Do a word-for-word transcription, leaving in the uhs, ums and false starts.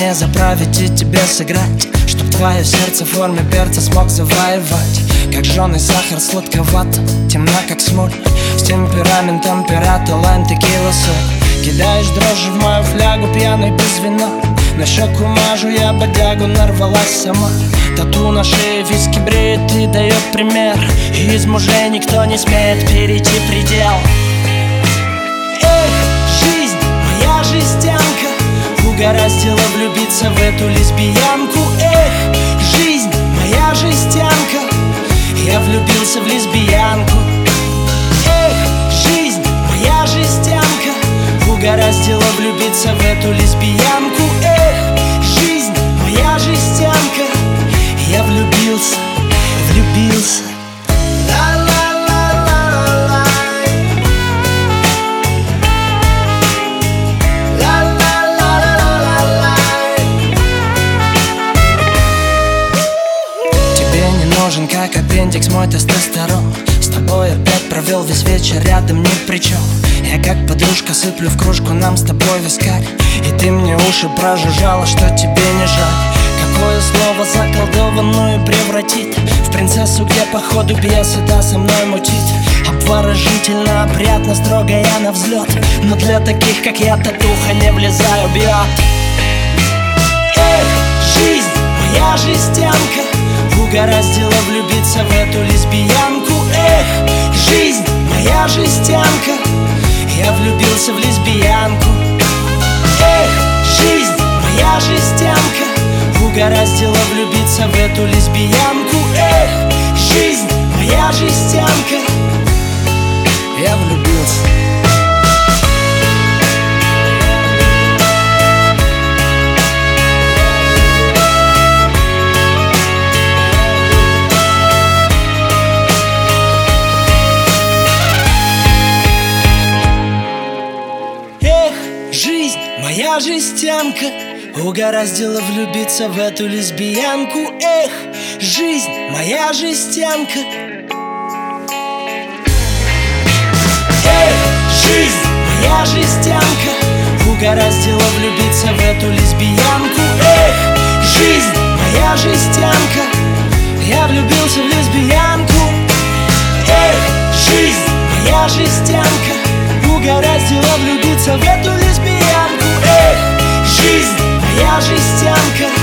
мне заправить и тебе сыграть, чтоб твое сердце в форме перца смог завоевать. Как жженый сахар сладковато, темна как смоль, с темпераментом пирата, лайм, текила, соль. Кидаешь дрожжи в мою флягу, пьяный без вина. На щеку мажу я бодягу, нарвалась сама. Тату на шее, виски бреет и дает пример. И из мужей никто не смеет перейти предел. Эх, жизнь, моя жестянка, угораздило влюбиться в эту лесбиянку. Эх, жизнь, моя жестянка, я влюбился в лесбиянку. Эх, жизнь, моя жестянка, угораздило влюбиться в эту лесбиянку. Эх, жизнь, моя жестянка, я влюбился, влюбился. Тебе не нужен, как аппендикс, мой тестостерон. С тобой опять провел весь вечер, рядом ни при чем. Я как подружка сыплю в кружку, нам с тобой вискарь. И ты мне уши прожужжала, что тебе не жаль. Какое слово заколдованную превратит в принцессу, где по ходу пьесы та со мной мутит. Обворожительно, опрятно, строго я на взлет, но для таких, как я, татуха не влезаю, бьет. Эх, жизнь, моя жестянка, угораздило влюбиться в эту лесбиянку. Эх, жизнь, моя жестянка, я влюбился в лесбиянку. Эх, жизнь, моя жестянка, угораздило влюбиться в эту лесбиянку. Эх, жизнь, моя жестянка, я влюбился. Жизнь, моя жестянка, угораздило влюбиться в эту лесбиянку. Эх, жизнь, моя жестянка. Эх, жизнь, моя жестянка, угораздило влюбиться в эту лесбиянку. Эх, жизнь, моя жестянка, я влюбился в лесбиянку. Эх, жизнь, моя жестянка, угораздило влюбиться в эту лесбиянку. Эх, жизнь, моя жестянка,